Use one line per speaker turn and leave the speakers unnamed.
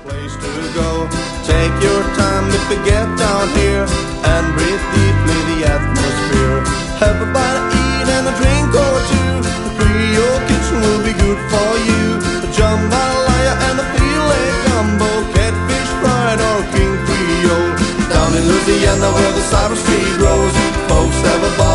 Place to go. Take your time if you get down here and breathe deeply the atmosphere. Have a bite to eat and a drink or two. The Creole kitchen will be good for you. A jambalaya and a filet gumbo, catfish fried or king Creole. Down in Louisiana where the cypress tree grows, folks have a bar